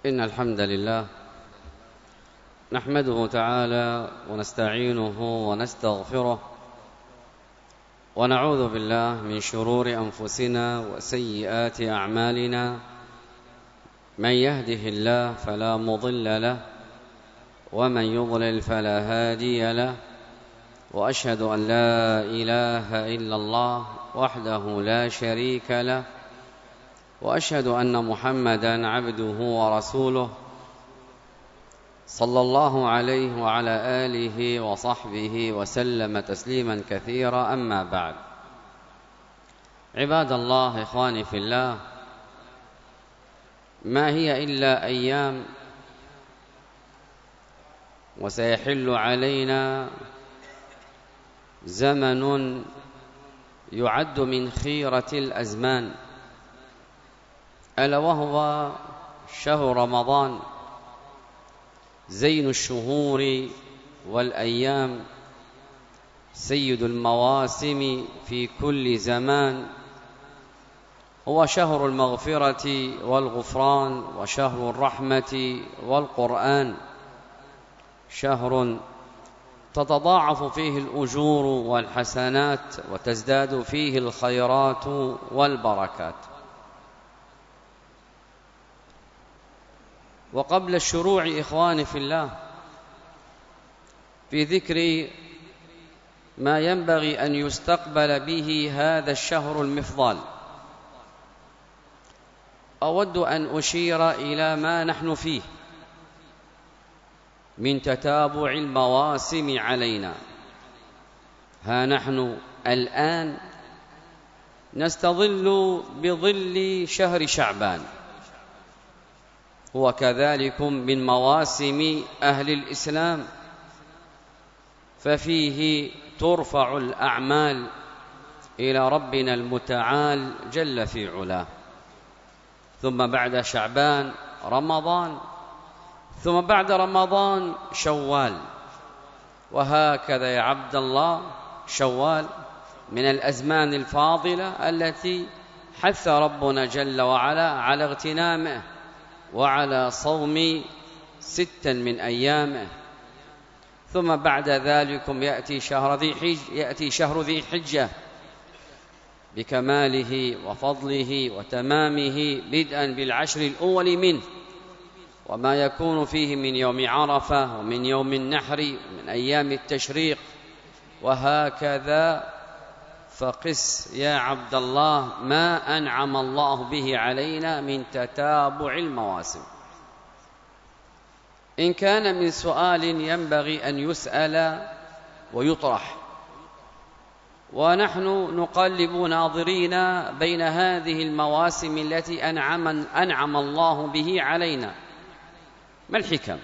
إن الحمد لله نحمده تعالى ونستعينه ونستغفره ونعوذ بالله من شرور أنفسنا وسيئات أعمالنا. من يهده الله فلا مضل له ومن يضلل فلا هادي له، وأشهد أن لا إله إلا الله وحده لا شريك له، وأشهد أن محمدًا عبده ورسوله صلى الله عليه وعلى آله وصحبه وسلم تسليمًا كثيرا. أما بعد، عباد الله، إخواني في الله، ما هي إلا أيام وسيحل علينا زمن يعد من خيرة الأزمان، ألا وهو شهر رمضان، زين الشهور والأيام، سيد المواسم في كل زمان. هو شهر المغفرة والغفران، وشهر الرحمة والقرآن، شهر تتضاعف فيه الأجور والحسنات وتزداد فيه الخيرات والبركات. وقبل الشروع إخواني في الله في ذكر ما ينبغي أن يستقبل به هذا الشهر المفضل، أود أن أشير إلى ما نحن فيه من تتابع المواسم علينا. ها نحن الآن نستظل بظل شهر شعبان، هو كذلك من مواسم أهل الإسلام، ففيه ترفع الأعمال إلى ربنا المتعال جل في علاه. ثم بعد شعبان رمضان، ثم بعد رمضان شوال، وهكذا يا عبد الله. شوال من الأزمان الفاضلة التي حث ربنا جل وعلا على اغتنامه وعلى صوم 6 من أيامه. ثم بعد ذلك يأتي شهر ذي حجة بكماله وفضله وتمامه، بدءا بالعشر الأول منه، وما يكون فيه من يوم عرفة ومن يوم النحر ومن أيام التشريق، وهكذا. فقس يا عبد الله ما أنعم الله به علينا من تتابع المواسم. إن كان من سؤال ينبغي أن يسأل ويطرح، ونحن نقلب ناظرين بين هذه المواسم التي أنعم الله به علينا، ما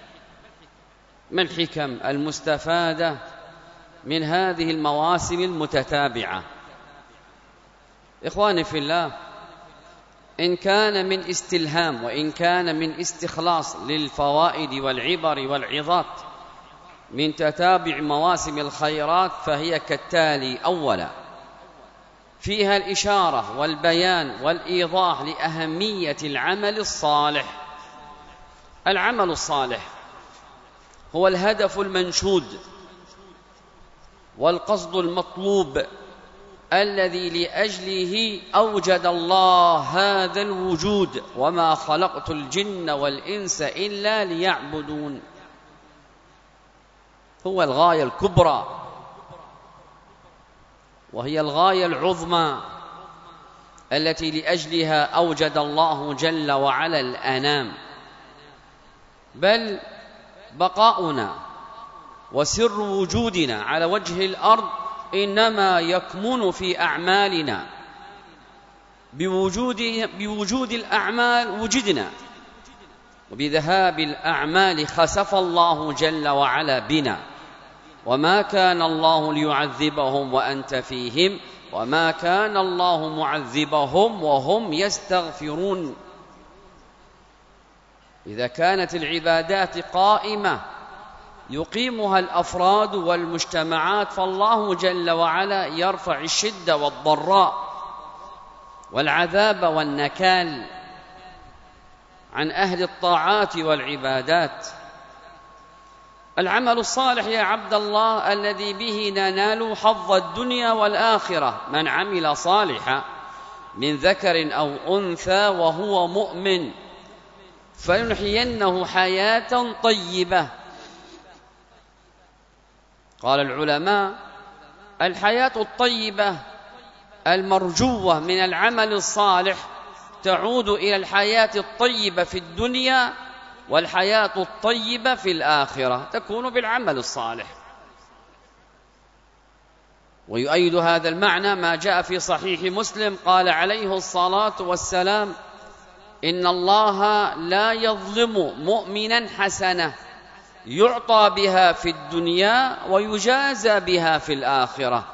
الحكم المستفادة من هذه المواسم المتتابعة؟ إخواني في الله، إن كان من استلهام وإن كان من استخلاص للفوائد والعبر والعظات من تتابع مواسم الخيرات، فهي كالتالي: أولا، فيها الإشارة والبيان والإيضاح لأهمية العمل الصالح. العمل الصالح هو الهدف المنشود والقصد المطلوب الذي لأجله أوجد الله هذا الوجود: وما خلقت الجن والإنس إلا ليعبدون. هو الغاية الكبرى، وهي الغاية العظمى التي لأجلها أوجد الله جل وعلا الأنام. بل بقاؤنا وسر وجودنا على وجه الأرض إنما يكمن في أعمالنا. بوجود الأعمال وجدنا، وبذهاب الأعمال خسف الله جل وعلا بنا. وما كان الله ليعذبهم وأنت فيهم، وما كان الله معذبهم وهم يستغفرون. إذا كانت العبادات قائمة يقيمها الأفراد والمجتمعات، فالله جل وعلا يرفع الشدة والضراء والعذاب والنكال عن أهل الطاعات والعبادات. العمل الصالح يا عبد الله الذي به ننال حظ الدنيا والآخرة. من عمل صالحا من ذكر أو أنثى وهو مؤمن فلنحيينه حياة طيبة. قال العلماء: الحياة الطيبة المرجوة من العمل الصالح تعود إلى الحياة الطيبة في الدنيا، والحياة الطيبة في الآخرة تكون بالعمل الصالح. ويؤيد هذا المعنى ما جاء في صحيح مسلم، قال عليه الصلاة والسلام: إن الله لا يظلم مؤمنا حسنة يعطى بها في الدنيا ويجازى بها في الآخرة.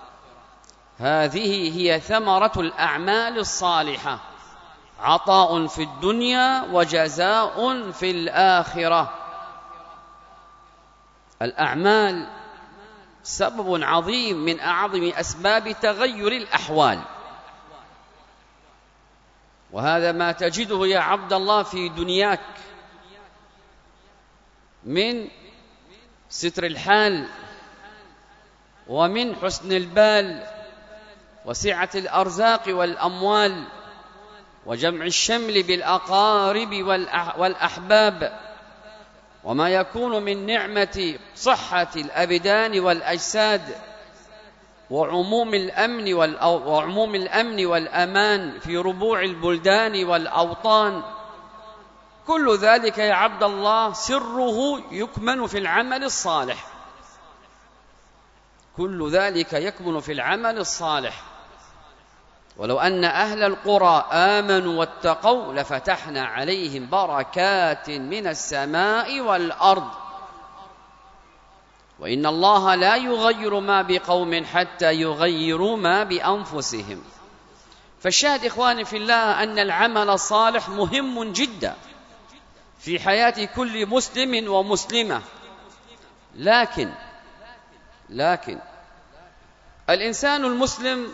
هذه هي ثمرة الأعمال الصالحة، عطاء في الدنيا وجزاء في الآخرة. الأعمال سبب عظيم من أعظم أسباب تغير الأحوال، وهذا ما تجده يا عبد الله في دنياك من ستر الحال ومن حسن البال وسعة الأرزاق والأموال وجمع الشمل بالأقارب والأحباب، وما يكون من نعمة صحة الأبدان والأجساد وعموم الأمن والأمان في ربوع البلدان والأوطان. كل ذلك يا عبد الله سره يكمن في العمل الصالح، كل ذلك يكمن في العمل الصالح. ولو أن أهل القرى آمنوا واتقوا لفتحنا عليهم بركات من السماء والأرض. وإن الله لا يغير ما بقوم حتى يغيروا ما بأنفسهم. فالشاهد إخواني في الله أن العمل الصالح مهم جدا في حياة كل مسلم ومسلمة، لكن الإنسان المسلم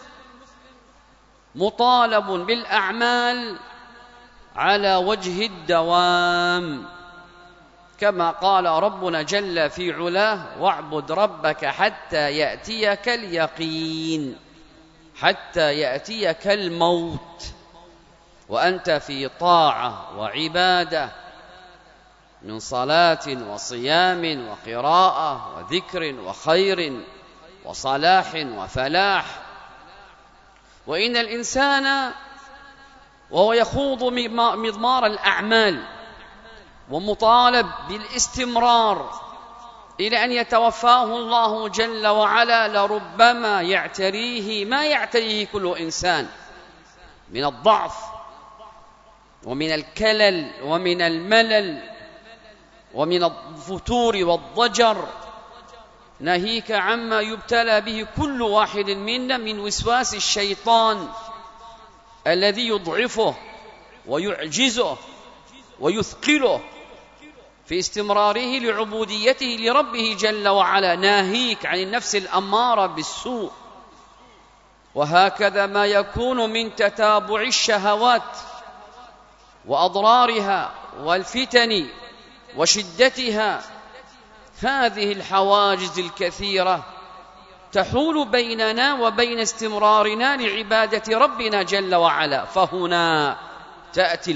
مطالب بالأعمال على وجه الدوام، كما قال ربنا جل في علاه: واعبد ربك حتى يأتيك اليقين، حتى يأتيك الموت وأنت في طاعة وعبادة من صلاة وصيام وقراءة وذكر وخير وصلاح وفلاح. وإن الإنسان وهو يخوض مضمار الأعمال ومطالب بالاستمرار إلى أن يتوفاه الله جل وعلا لربما يعتريه ما يعتريه كل إنسان من الضعف ومن الكلل ومن الملل ومن الفتور والضجر، ناهيك عما يبتلى به كل واحد منا من وسواس الشيطان الذي يضعفه ويعجزه ويثقله في استمراره لعبوديته لربه جل وعلا، ناهيك عن النفس الأمارة بالسوء. وهكذا ما يكون من تتابع الشهوات وأضرارها والفتن وشدتها. هذه الحواجز الكثيرة تحول بيننا وبين استمرارنا لعبادة ربنا جل وعلا. فهنا تأتي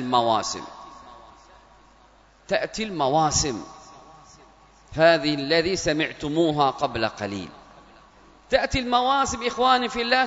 المواسم هذه الذي سمعتموها قبل قليل. تأتي المواسم إخواني في الله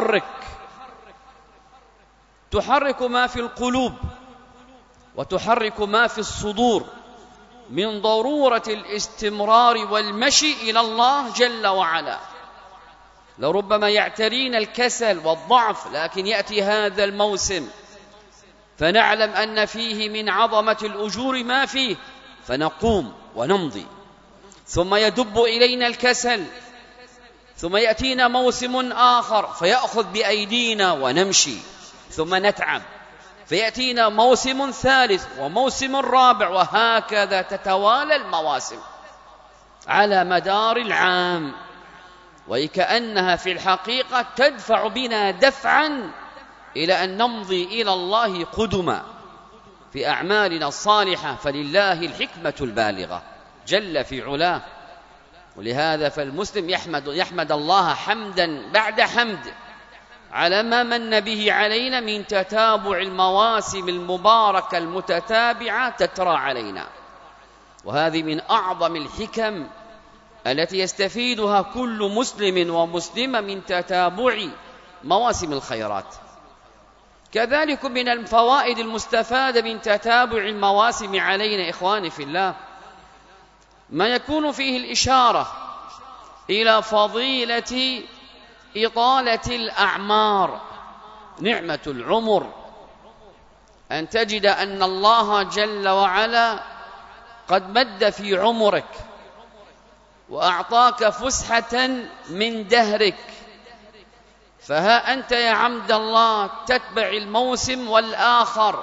تحرك ما في القلوب وتحرك ما في الصدور من ضرورة الاستمرار والمشي إلى الله جل وعلا. لربما يعترينا الكسل والضعف، لكن يأتي هذا الموسم فنعلم أن فيه من عظمة الأجور ما فيه، فنقوم ونمضي. ثم يدب إلينا الكسل، ثم يأتينا موسم آخر فيأخذ بأيدينا ونمشي، ثم نتعب، فيأتينا موسم ثالث وموسم رابع، وهكذا تتوالى المواسم على مدار العام، وكأنها في الحقيقة تدفع بنا دفعا إلى أن نمضي إلى الله قدما. في أعمالنا الصالحة، فلله الحكمة البالغة جل في علاه. ولهذا فالمسلم يحمد الله حمدا بعد حمد على ما من به علينا من تتابع المواسم المباركة المتتابعة تترى علينا، وهذه من أعظم الحكم التي يستفيدها كل مسلم ومسلمة من تتابع مواسم الخيرات. كذلك من الفوائد المستفادة من تتابع المواسم علينا إخواني في الله ما يكون فيه الإشارة إلى فضيلة إطالة الأعمار، نعمة العمر، أن تجد أن الله جل وعلا قد مد في عمرك وأعطاك فسحة من دهرك. فها أنت يا عبد الله تتبع الموسم والآخر،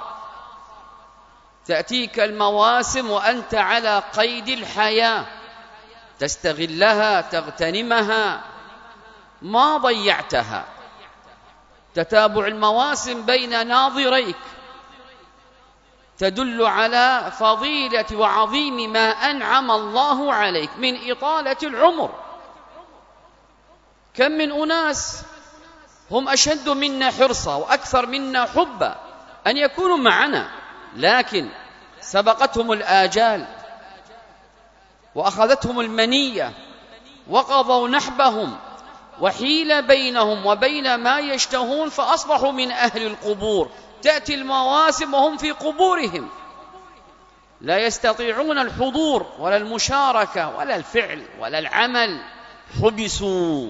تأتيك المواسم وأنت على قيد الحياة، تستغلها تغتنمها، ما ضيعتها. تتابع المواسم بين ناظريك تدل على فضيلة وعظيم ما أنعم الله عليك من إطالة العمر. كم من أناس هم أشد منا حرصا وأكثر منا حبا أن يكونوا معنا، لكن سبقتهم الآجال وأخذتهم المنية وقضوا نحبهم وحيل بينهم وبين ما يشتهون، فأصبحوا من أهل القبور. تأتي المواسم وهم في قبورهم لا يستطيعون الحضور ولا المشاركة ولا الفعل ولا العمل، حبسوا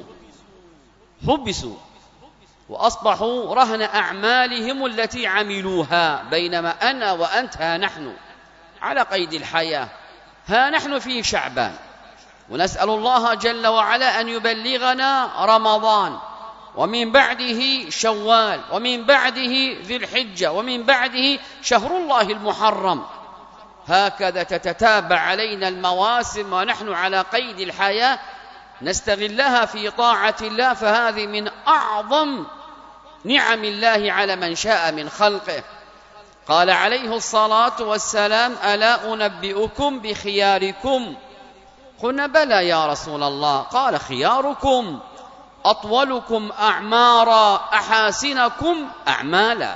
وأصبحوا رهن أعمالهم التي عملوها، بينما أنا وأنت ها نحن على قيد الحياة، ها نحن في شعبان، ونسأل الله جل وعلا أن يبلغنا رمضان، ومن بعده شوال، ومن بعده ذي الحجة، ومن بعده شهر الله المحرم. هكذا تتتابع علينا المواسم ونحن على قيد الحياة نستغلها في طاعة الله، فهذه من أعظم نعم الله على من شاء من خلقه. قال عليه الصلاة والسلام: ألا أنبئكم بخياركم؟ قلنا: بلى يا رسول الله. قال: خياركم أطولكم أعمارا أحاسنكم أعمالا.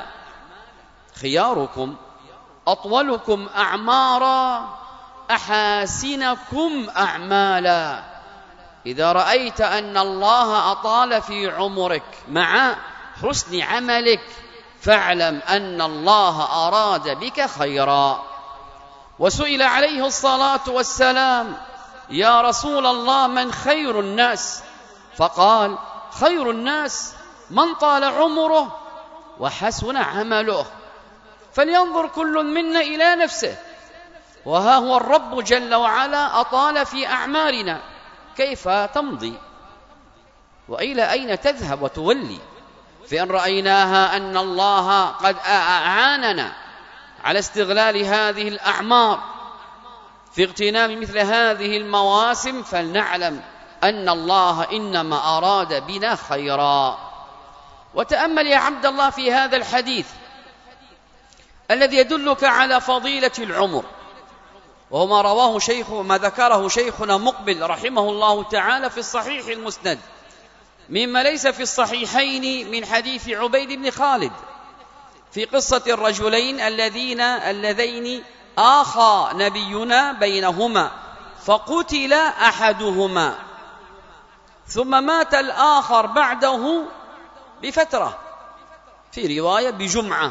خياركم أطولكم أعمارا أحاسنكم أعمالا. إذا رأيت أن الله أطال في عمرك مع حسن عملك فاعلم أن الله أراد بك خيرا. وسئل عليه الصلاة والسلام: يا رسول الله، من خير الناس؟ فقال: خير الناس من طال عمره وحسن عمله. فلينظر كل منا إلى نفسه، وها هو الرب جل وعلا أطال في أعمارنا، كيف تمضي وإلى أين تذهب وتولي؟ فإن رأيناها أن الله قد أعاننا على استغلال هذه الأعمار في اغتنام مثل هذه المواسم، فلنعلم أن الله إنما أراد بنا خيرا. وتأمل يا عبد الله في هذا الحديث الذي يدلك على فضيلة العمر، وهو ما ذكره شيخنا مقبل رحمه الله تعالى في الصحيح المسند، مما ليس في الصحيحين من حديث عبيد بن خالد في قصة الرجلين اللذين آخى نبينا بينهما فقتل أحدهما ثم مات الآخر بعده بفترة، في رواية بجمعة،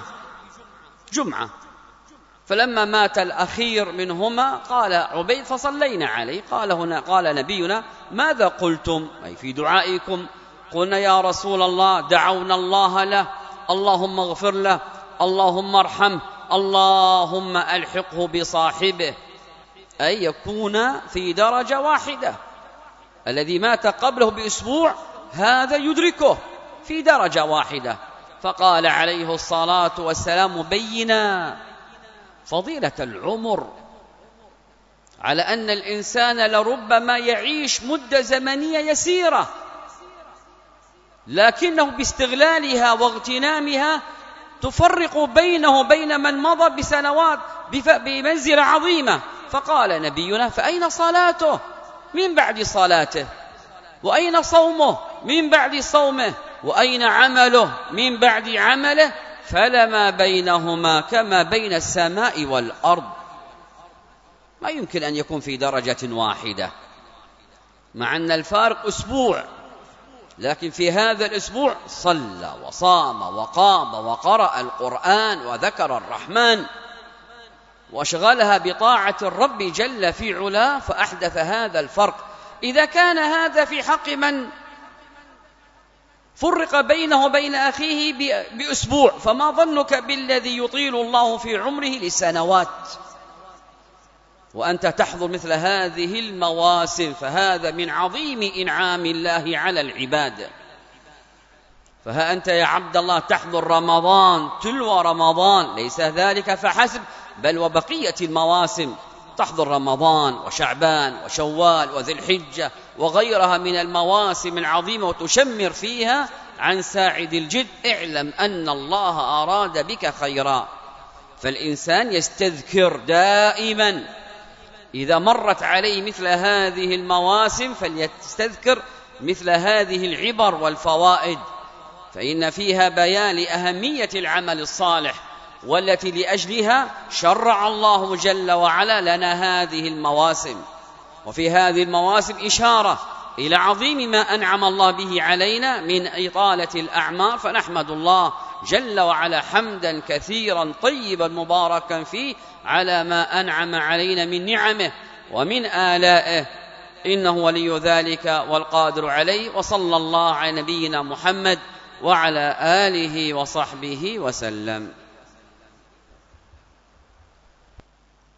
فلما مات الأخير منهما قال عبيد: فصلينا عليه. قال نبينا: ماذا قلتم؟ أي في دعائكم. قلنا: يا رسول الله، دعونا الله له، اللهم اغفر له، اللهم ارحمه، اللهم ألحقه بصاحبه، أي يكون في درجة واحدة. الذي مات قبله بأسبوع هذا يدركه في درجة واحدة. فقال عليه الصلاة والسلام مبينا فضيلة العمر على أن الإنسان لربما يعيش مدة زمنية يسيرة، لكنه باستغلالها واغتنامها تفرق بينه وبين من مضى بسنوات بمنزلة عظيمة. فقال نبينا: فأين صلاته من بعد صلاته؟ وأين صومه من بعد صومه؟ وأين عمله من بعد عمله؟ فلما بينهما كما بين السماء والأرض. ما يمكن أن يكون في درجة واحدة، مع أن الفارق أسبوع، لكن في هذا الأسبوع صلى وصام وقام وقرأ القرآن وذكر الرحمن وأشغلها بطاعة الرب جل في علاه، فأحدث هذا الفرق. إذا كان هذا في حق من فرق بينه وبين أخيه بأسبوع، فما ظنك بالذي يطيل الله في عمره لسنوات وأنت تحضر مثل هذه المواسم؟ فهذا من عظيم إنعام الله على العباد. فها أنت يا عبد الله تحضر رمضان تلو رمضان، ليس ذلك فحسب، بل وبقية المواسم، تحضر رمضان وشعبان وشوال وذي الحجة وغيرها من المواسم العظيمة وتشمر فيها عن ساعد الجد. اعلم أن الله أراد بك خيرا. فالإنسان يستذكر دائما إذا مرت عليه مثل هذه المواسم فليستذكر مثل هذه العبر والفوائد، فإن فيها بيان لأهمية العمل الصالح، والتي لأجلها شرع الله جل وعلا لنا هذه المواسم. وفي هذه المواسم إشارة إلى عظيم ما أنعم الله به علينا من إطالة الأعمار، فنحمد الله جل وعلا حمدا كثيرا طيبا مباركا فيه على ما أنعم علينا من نعمه ومن آلائه، إنه ولي ذلك والقادر عليه. وصلى الله على نبينا محمد وعلى آله وصحبه وسلم.